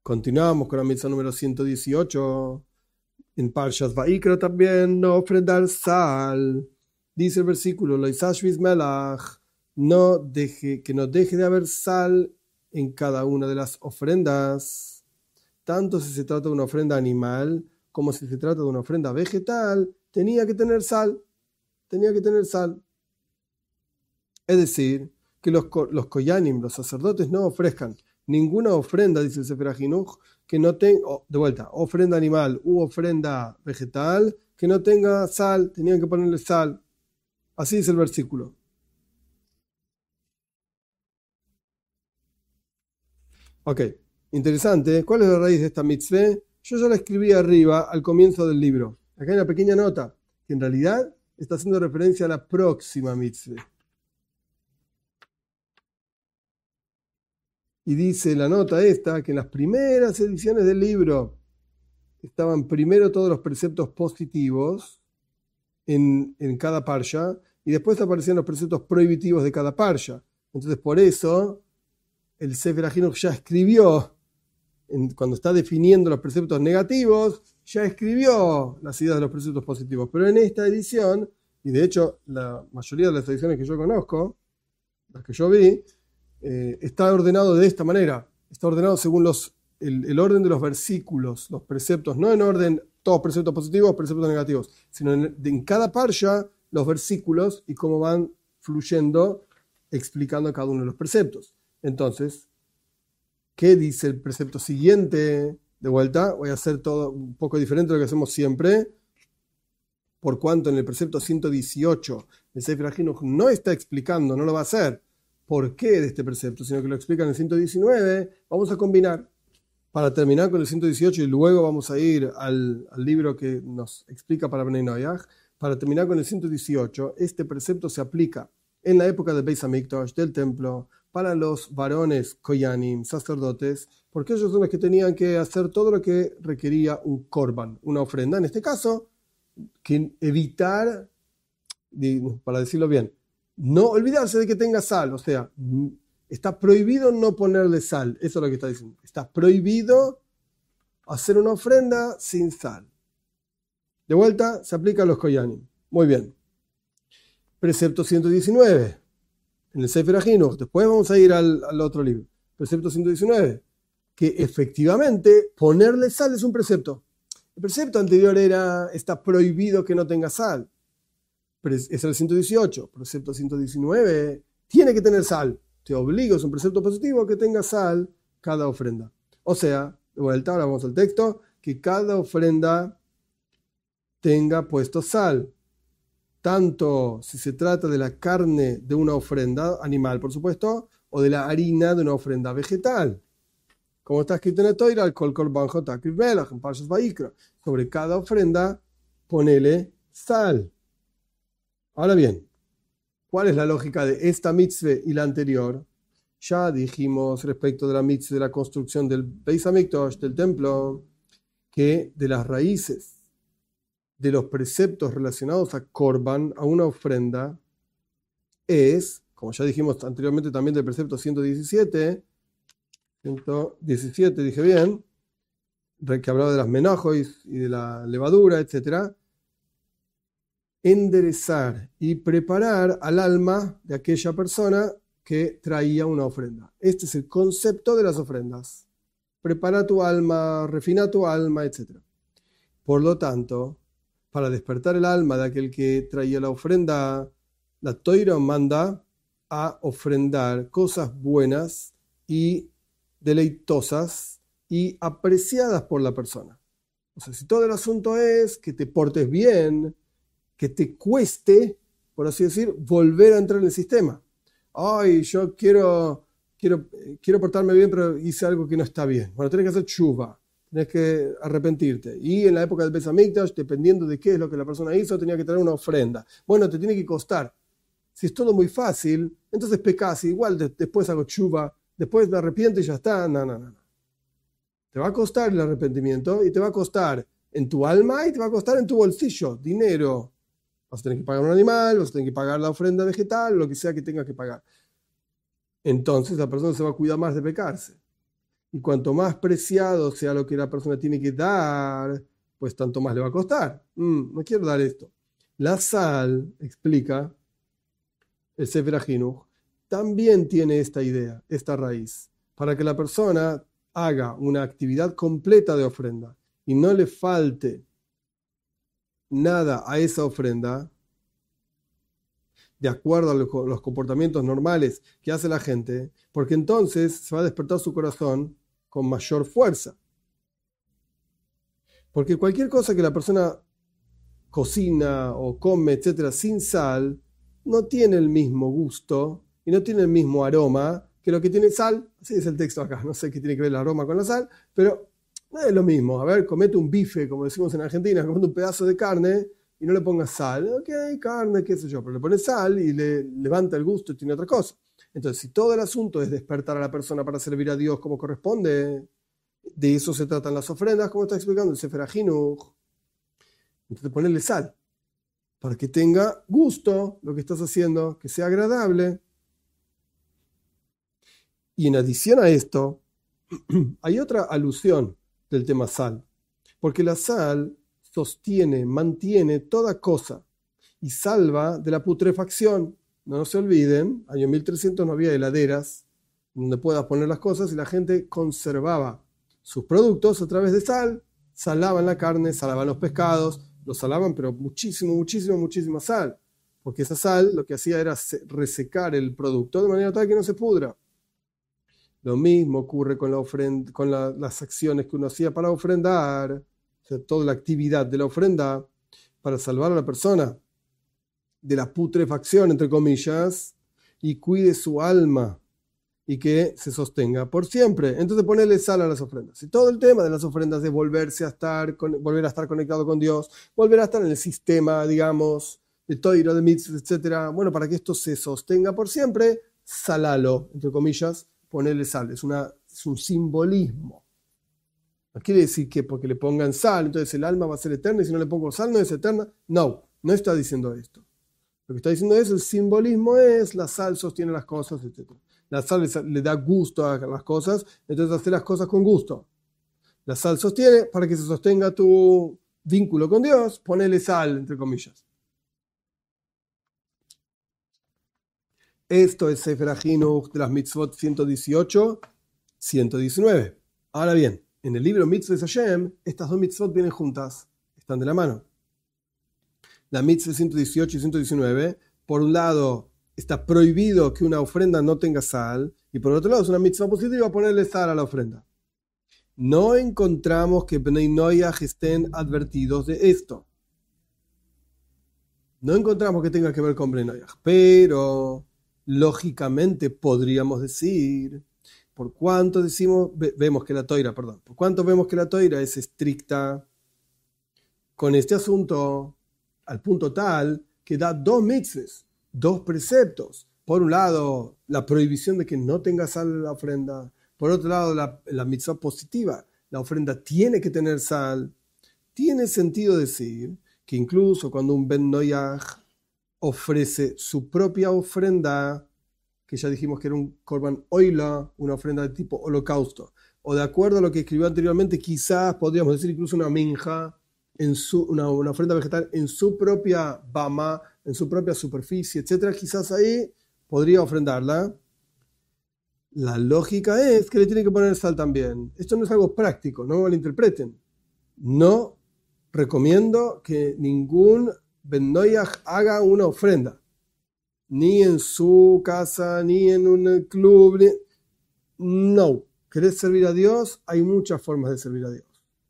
Continuamos con la mitzvah número ciento dieciocho. En Parshat Vayikra también, no ofrendar sal. Dice el versículo, Lo isashvis melach, no deje, que no deje de haber sal en cada una de las ofrendas. Tanto si se trata de una ofrenda animal como si se trata de una ofrenda vegetal, tenía que tener sal. Tenía que tener sal. Es decir, que los, los koyanim, los sacerdotes, no ofrezcan ninguna ofrenda, dice el Sefer HaJinuch, que no tenga, oh, de vuelta, ofrenda animal u ofrenda vegetal, que no tenga sal, tenían que ponerle sal. Así dice el versículo. Ok, interesante. ¿Cuál es la raíz de esta mitzvah? Yo ya la escribí arriba, al comienzo del libro. Acá hay una pequeña nota, que en realidad está haciendo referencia a la próxima mitzvah. Y dice la nota esta, que en las primeras ediciones del libro estaban primero todos los preceptos positivos en, en cada parsha, y después aparecían los preceptos prohibitivos de cada parsha. Entonces, por eso, el Sefer HaJinuch ya escribió, en, cuando está definiendo los preceptos negativos, ya escribió las ideas de los preceptos positivos. Pero en esta edición, y de hecho la mayoría de las ediciones que yo conozco, las que yo vi, Eh, está ordenado de esta manera, está ordenado según los, el, el orden de los versículos, los preceptos, no en orden todos preceptos positivos, preceptos negativos, sino en, en cada parsha los versículos y cómo van fluyendo explicando cada uno de los preceptos. Entonces, ¿qué dice el precepto siguiente? De vuelta, voy a hacer todo un poco diferente de lo que hacemos siempre, por cuanto en el precepto ciento dieciocho el Sefer HaJinuch no está explicando, no lo va a hacer, por qué de este precepto, sino que lo explica en el ciento diecinueve. Vamos a combinar para terminar con el ciento dieciocho y luego vamos a ir al, al libro que nos explica para Bnei Noach. Para terminar con el ciento dieciocho, este precepto se aplica en la época del Beis Hamikdash, del templo, para los varones koyanim, sacerdotes, porque ellos son los que tenían que hacer todo lo que requería un korban, una ofrenda. En este caso, que evitar, para decirlo bien, no olvidarse de que tenga sal, o sea, está prohibido no ponerle sal, eso es lo que está diciendo. Está prohibido hacer una ofrenda sin sal. De vuelta, se aplica a los koyanim. Muy bien. Precepto ciento diecinueve, en el Sefer HaJinuch. Después vamos a ir al, al otro libro. Precepto ciento diecinueve, que efectivamente ponerle sal es un precepto. El precepto anterior era, está prohibido que no tenga sal. Es el ciento dieciocho, precepto ciento diecinueve, tiene que tener sal. Te obligo, es un precepto positivo, que tenga sal cada ofrenda. O sea, de vuelta, ahora vamos al texto, que cada ofrenda tenga puesto sal. Tanto si se trata de la carne de una ofrenda animal, por supuesto, o de la harina de una ofrenda vegetal. Como está escrito en la Torah, el Kol Korban Jotakriv Melach, en Parshas Vayikra. Sobre cada ofrenda, ponele sal. Ahora bien, ¿cuál es la lógica de esta mitzvah y la anterior? Ya dijimos respecto de la mitzvah de la construcción del Beis Hamikdash, del templo, que de las raíces de los preceptos relacionados a Korban, a una ofrenda, es, como ya dijimos anteriormente también del precepto ciento diecisiete, ciento diecisiete dije bien, que hablaba de las menajois y de la levadura, etcétera, enderezar y preparar al alma de aquella persona que traía una ofrenda. Este es el concepto de las ofrendas. Prepara tu alma, refina tu alma, etcétera. Por lo tanto, para despertar el alma de aquel que traía la ofrenda, la Torah manda a ofrendar cosas buenas y deleitosas y apreciadas por la persona. O sea, si todo el asunto es que te portes bien, que te cueste, por así decir, volver a entrar en el sistema. Ay, yo quiero, quiero, quiero portarme bien, pero hice algo que no está bien. Bueno, tenés que hacer tshuva, tenés que arrepentirte. Y en la época del Beis Hamikdash, dependiendo de qué es lo que la persona hizo, tenía que traer una ofrenda. Bueno, te tiene que costar. Si es todo muy fácil, entonces pecás, igual de, después hago tshuva, después me arrepiento y ya está. No, no, no, no. Te va a costar el arrepentimiento y te va a costar en tu alma y te va a costar en tu bolsillo, dinero. Vas a tener que pagar un animal, vas a tener que pagar la ofrenda vegetal, lo que sea que tengas que pagar. Entonces la persona se va a cuidar más de pecarse. Y cuanto más preciado sea lo que la persona tiene que dar, pues tanto más le va a costar. Mm, no quiero dar esto. La sal, explica el Sefer HaChinuch, también tiene esta idea, esta raíz, para que la persona haga una actividad completa de ofrenda y no le falte nada a esa ofrenda, de acuerdo a los comportamientos normales que hace la gente, porque entonces se va a despertar su corazón con mayor fuerza. Porque cualquier cosa que la persona cocina o come, etcétera, sin sal, no tiene el mismo gusto y no tiene el mismo aroma que lo que tiene sal. Así es el texto acá, no sé qué tiene que ver el aroma con la sal, pero no es lo mismo. A ver, comete un bife, como decimos en Argentina, comete un pedazo de carne y no le pongas sal. Ok, carne, qué sé yo, pero le pones sal y le levanta el gusto y tiene otra cosa. Entonces, si todo el asunto es despertar a la persona para servir a Dios como corresponde, de eso se tratan las ofrendas, como está explicando el Sefer HaChinuch. Entonces, ponerle sal para que tenga gusto lo que estás haciendo, que sea agradable. Y en adición a esto, hay otra alusión del tema sal, porque la sal sostiene, mantiene toda cosa y salva de la putrefacción. No se olviden, año mil trescientos no había heladeras donde puedas poner las cosas y la gente conservaba sus productos a través de sal, salaban la carne, salaban los pescados, los salaban pero muchísimo, muchísimo, muchísima sal, porque esa sal lo que hacía era resecar el producto de manera tal que no se pudra. Lo mismo ocurre con, la ofrenda, con la, las acciones que uno hacía para ofrendar, o sea, toda la actividad de la ofrenda para salvar a la persona de la putrefacción, entre comillas, y cuide su alma y que se sostenga por siempre. Entonces ponerle sal a las ofrendas. Y todo el tema de las ofrendas es volverse a estar, volver a estar conectado con Dios, volver a estar en el sistema, digamos, de Toiro, de mitzvot, etcétera. Bueno, para que esto se sostenga por siempre, salalo, entre comillas, ponerle sal. Es, una, es un simbolismo. No quiere decir que porque le pongan sal, entonces el alma va a ser eterna y si no le pongo sal no es eterna. No, no está diciendo esto. Lo que está diciendo es, el simbolismo es, la sal sostiene las cosas, etcétera. La sal le da gusto a las cosas, entonces hace las cosas con gusto. La sal sostiene, para que se sostenga tu vínculo con Dios, ponele sal, entre comillas. Esto es Sefer HaChinuch de las mitzvot ciento dieciocho, ciento diecinueve. Ahora bien, en el libro Mitzvot Hashem, estas dos mitzvot vienen juntas, están de la mano. La mitzvah ciento dieciocho y ciento diecinueve, por un lado, está prohibido que una ofrenda no tenga sal, y por otro lado es una mitzvah positiva ponerle sal a la ofrenda. No encontramos que Bnei Noach estén advertidos de esto. No encontramos que tenga que ver con Bnei Noach, pero lógicamente podríamos decir, por cuánto decimos, vemos que la toira, perdón, por cuánto vemos que la toira es estricta con este asunto, al punto tal que da dos mitzvahs, dos preceptos. Por un lado, la prohibición de que no tenga sal en la ofrenda. Por otro lado, la, la mitzvah positiva. La ofrenda tiene que tener sal. Tiene sentido decir que incluso cuando un Ben Noach ofrece su propia ofrenda, que ya dijimos que era un korban oila, una ofrenda de tipo holocausto, o de acuerdo a lo que escribió anteriormente, quizás podríamos decir incluso una minja, en su, una, una ofrenda vegetal en su propia bama, en su propia superficie, etcétera, quizás ahí podría ofrendarla. La lógica es que le tiene que poner sal también. Esto no es algo práctico, no me malinterpreten. No recomiendo que ningún Ben Noach haga una ofrenda, ni en su casa, ni en un club. Ni... No. ¿Querés servir a Dios? Hay muchas formas de servir a Dios.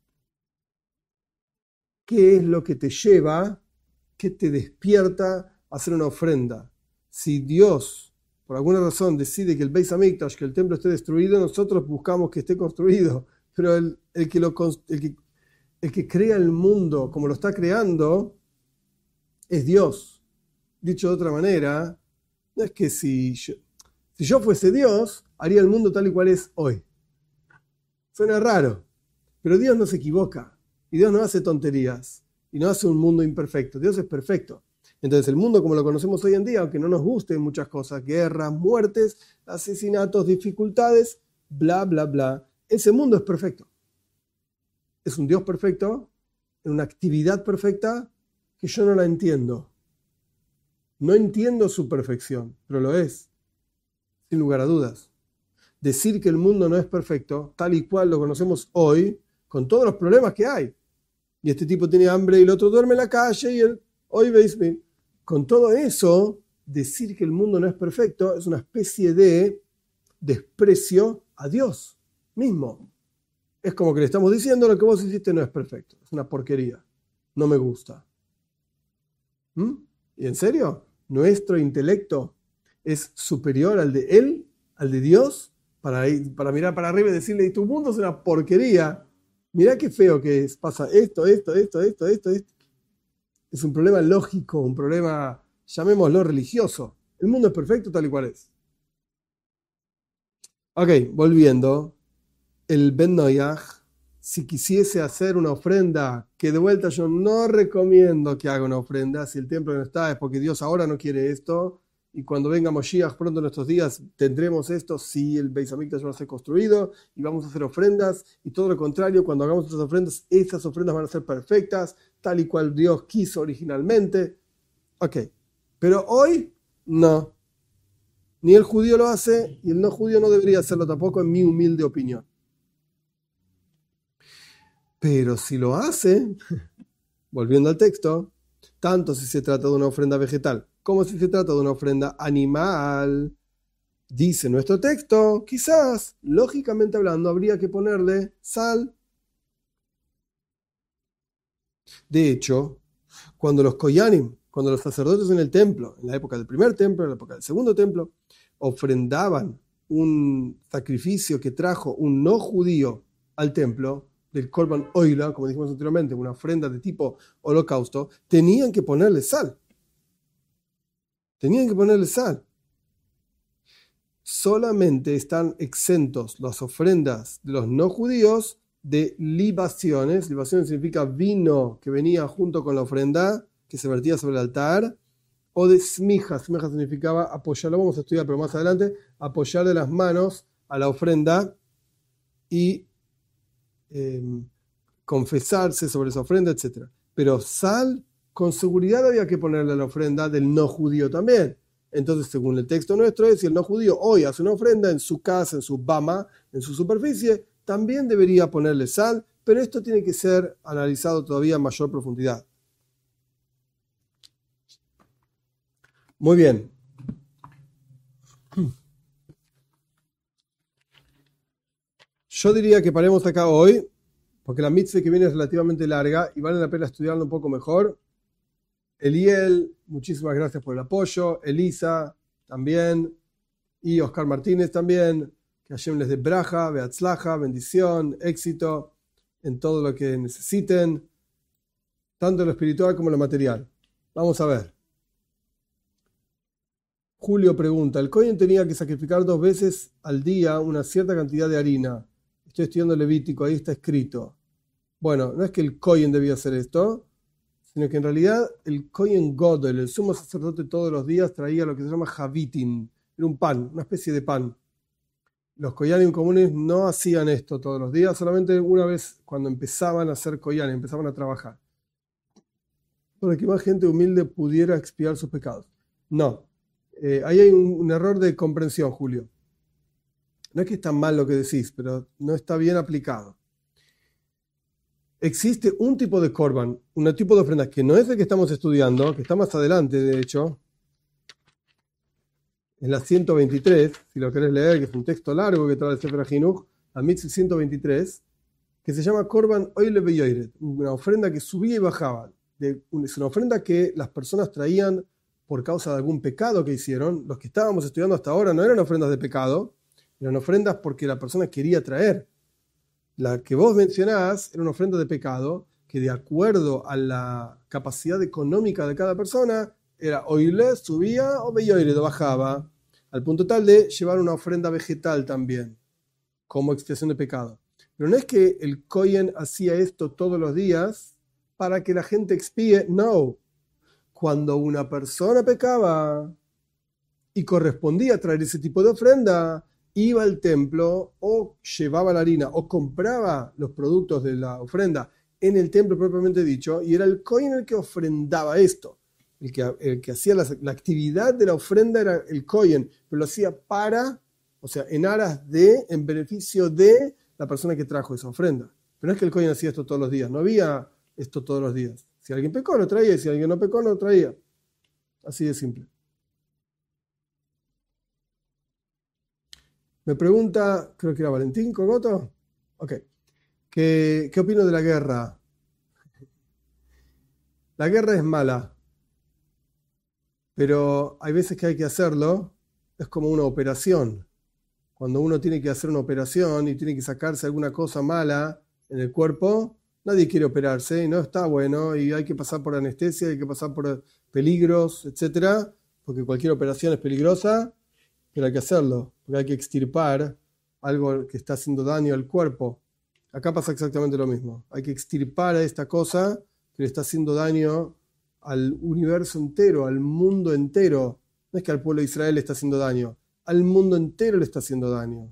¿Qué es lo que te lleva, qué te despierta a hacer una ofrenda? Si Dios, por alguna razón, decide que el Beis Hamikdash, que el templo esté destruido, nosotros buscamos que esté construido. Pero el, el, que, lo, el, que, el que crea el mundo como lo está creando es Dios. Dicho de otra manera, no es que si yo, si yo fuese Dios, haría el mundo tal y cual es hoy. Suena raro, pero Dios no se equivoca. Y Dios no hace tonterías. Y no hace un mundo imperfecto. Dios es perfecto. Entonces el mundo como lo conocemos hoy en día, aunque no nos gusten muchas cosas, guerras, muertes, asesinatos, dificultades, bla, bla, bla, ese mundo es perfecto. Es un Dios perfecto, en una actividad perfecta que yo no la entiendo. No entiendo su perfección, pero lo es, sin lugar a dudas. Decir que el mundo no es perfecto, tal y cual lo conocemos hoy, con todos los problemas que hay. Y este tipo tiene hambre y el otro duerme en la calle y él, hoy veis, con todo eso, decir que el mundo no es perfecto es una especie de desprecio a Dios mismo. Es como que le estamos diciendo lo que vos hiciste no es perfecto, es una porquería, no me gusta. ¿Mm? ¿Y en serio? ¿Nuestro intelecto es superior al de Él, al de Dios? Para, ir, para mirar para arriba y decirle, tu mundo es una porquería. Mirá qué feo que es. Pasa esto, esto, esto, esto, esto, esto. Es un problema lógico, un problema, llamémoslo religioso. El mundo es perfecto tal y cual es. Ok, volviendo. El Ben Noyaj, si quisiese hacer una ofrenda, que de vuelta yo no recomiendo que haga una ofrenda, si el templo no está es porque Dios ahora no quiere esto, y cuando venga Moshiach pronto en estos días tendremos esto, si el Beis Hamikdash va a ser construido, y vamos a hacer ofrendas, y todo lo contrario, cuando hagamos esas ofrendas, esas ofrendas van a ser perfectas, tal y cual Dios quiso originalmente. Ok, pero hoy no. Ni el judío lo hace, y el no judío no debería hacerlo tampoco, en mi humilde opinión. Pero si lo hace, volviendo al texto, tanto si se trata de una ofrenda vegetal como si se trata de una ofrenda animal, dice nuestro texto, quizás, lógicamente hablando, habría que ponerle sal. De hecho, cuando los koyanim, cuando los sacerdotes en el templo, en la época del primer templo, en la época del segundo templo, ofrendaban un sacrificio que trajo un no judío al templo, del Korban Oila, como dijimos anteriormente, una ofrenda de tipo holocausto, tenían que ponerle sal. Tenían que ponerle sal. Solamente están exentos las ofrendas de los no judíos de libaciones. Libaciones significa vino que venía junto con la ofrenda, que se vertía sobre el altar, o de smija. Smija significaba apoyar, lo vamos a estudiar, pero más adelante, apoyar de las manos a la ofrenda y Eh, confesarse sobre esa ofrenda, etcétera. Pero sal, con seguridad había que ponerle a la ofrenda del no judío también. Entonces, según el texto nuestro, es si el no judío hoy hace una ofrenda en su casa, en su bama, en su superficie, también debería ponerle sal, pero esto tiene que ser analizado todavía en mayor profundidad. Muy bien. Yo diría que paremos acá hoy, porque la mitzvah que viene es relativamente larga y vale la pena estudiarlo un poco mejor. Eliel, muchísimas gracias por el apoyo. Elisa, también. Y Oscar Martínez también. Que Hashem les dé braja, beatzlaja, bendición, éxito en todo lo que necesiten, tanto en lo espiritual como en lo material. Vamos a ver. Julio pregunta, ¿el Cohen tenía que sacrificar dos veces al día una cierta cantidad de harina? Estoy estudiando Levítico, ahí está escrito. Bueno, no es que el Cohen debía hacer esto, sino que en realidad el Cohen Godel, el sumo sacerdote, todos los días traía lo que se llama javitin, era un pan, una especie de pan. Los koyanim comunes no hacían esto todos los días, solamente una vez cuando empezaban a hacer koyanim, empezaban a trabajar, para que más gente humilde pudiera expiar sus pecados. No, eh, ahí hay un, un error de comprensión, Julio. No es que está mal lo que decís, pero no está bien aplicado. Existe un tipo de korban, un tipo de ofrenda que no es el que estamos estudiando, que está más adelante, de hecho, en la ciento veintitrés, si lo querés leer, que es un texto largo que trae el Sefer HaJinuch, la mitzvah ciento veintitrés, que se llama Korban Oile Beyoret, una ofrenda que subía y bajaba. De, es una ofrenda que las personas traían por causa de algún pecado que hicieron. Los que estábamos estudiando hasta ahora no eran ofrendas de pecado, eran ofrendas porque la persona quería traer. La que vos mencionás era una ofrenda de pecado que, de acuerdo a la capacidad económica de cada persona, era oile, subía, o beyoret, bajaba, al punto tal de llevar una ofrenda vegetal también, como expiación de pecado. Pero no es que el Cohen hacía esto todos los días para que la gente expíe, no. Cuando una persona pecaba y correspondía traer ese tipo de ofrenda, iba al templo o llevaba la harina o compraba los productos de la ofrenda en el templo propiamente dicho, y era el Cohen el que ofrendaba esto. El que, el que hacía la, la actividad de la ofrenda era el Cohen, pero lo hacía para, o sea, en aras de, en beneficio de la persona que trajo esa ofrenda. Pero no es que el Cohen hacía esto todos los días, no había esto todos los días. Si alguien pecó, lo traía, y si alguien no pecó, no lo traía. Así de simple. Me pregunta, creo que era Valentín Cogoto. Ok. ¿Qué, qué opino de la guerra? La guerra es mala, pero hay veces que hay que hacerlo. Es como una operación. Cuando uno tiene que hacer una operación y tiene que sacarse alguna cosa mala en el cuerpo, nadie quiere operarse y no está bueno y hay que pasar por anestesia, hay que pasar por peligros, etcétera, porque cualquier operación es peligrosa, pero hay que hacerlo, porque hay que extirpar algo que está haciendo daño al cuerpo. Acá pasa exactamente lo mismo. Hay que extirpar a esta cosa que le está haciendo daño al universo entero, al mundo entero. No es que al pueblo de Israel le está haciendo daño, al mundo entero le está haciendo daño.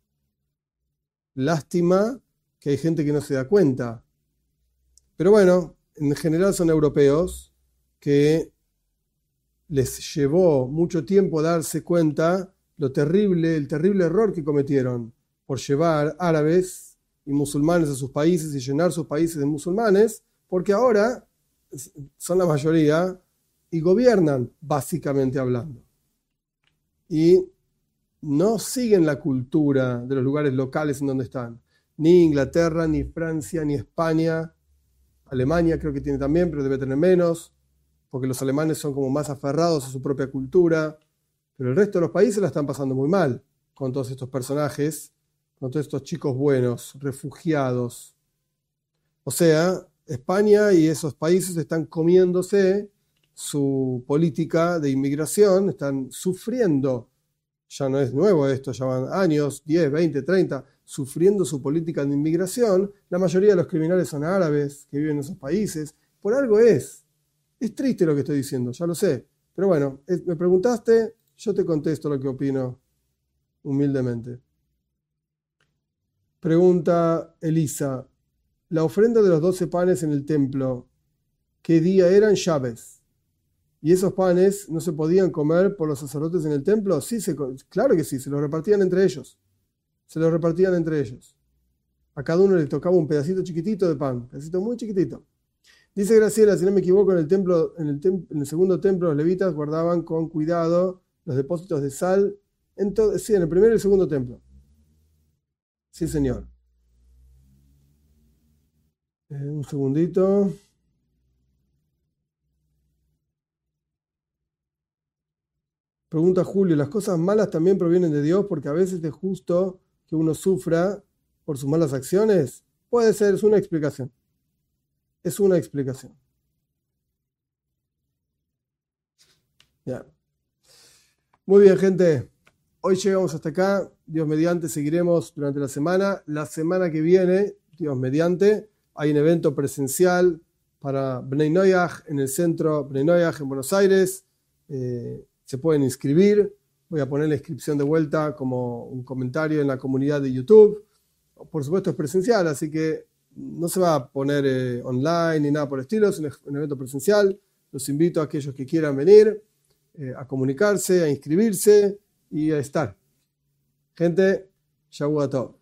Lástima que hay gente que no se da cuenta. Pero bueno, en general son europeos que les llevó mucho tiempo darse cuenta lo terrible, el terrible error que cometieron por llevar árabes y musulmanes a sus países y llenar sus países de musulmanes, porque ahora son la mayoría y gobiernan, básicamente hablando. Y no siguen la cultura de los lugares locales en donde están. Ni Inglaterra, ni Francia, ni España. Alemania creo que tiene también, pero debe tener menos, porque los alemanes son como más aferrados a su propia cultura. Pero el resto de los países la están pasando muy mal con todos estos personajes, con todos estos chicos buenos, refugiados. O sea, España y esos países están comiéndose su política de inmigración, están sufriendo. Ya no es nuevo esto, ya van años, diez, veinte, treinta, sufriendo su política de inmigración. La mayoría de los criminales son árabes que viven en esos países. Por algo es. Es triste lo que estoy diciendo, ya lo sé. Pero bueno, es, me preguntaste, yo te contesto lo que opino humildemente. Pregunta Elisa, la ofrenda de los doce panes en el templo, ¿qué día eran? Shabbos. ¿Y esos panes no se podían comer por los sacerdotes en el templo? Sí, se, claro que sí, se los repartían entre ellos. Se los repartían entre ellos. A cada uno le tocaba un pedacito chiquitito de pan, un pedacito muy chiquitito. Dice Graciela, si no me equivoco, en el, templo, en el, tem, en el segundo templo los levitas guardaban con cuidado los depósitos de sal. En todo, sí, en el primero y el segundo templo. Sí, señor. Eh, un segundito. Pregunta Julio, ¿las cosas malas también provienen de Dios porque a veces es justo que uno sufra por sus malas acciones? Puede ser, es una explicación. Es una explicación. Ya. Muy bien, gente. Hoy llegamos hasta acá. Dios mediante, seguiremos durante la semana. La semana que viene, Dios mediante, hay un evento presencial para Bnei Noyaj en el centro Bnei Noyaj en Buenos Aires. Eh, se pueden inscribir. Voy a poner la inscripción de vuelta como un comentario en la comunidad de YouTube. Por supuesto es presencial, así que no se va a poner eh, online ni nada por el estilo. Es un, un evento presencial. Los invito a aquellos que quieran venir eh, a comunicarse, a inscribirse y a estar. Gente, Shavua Tov.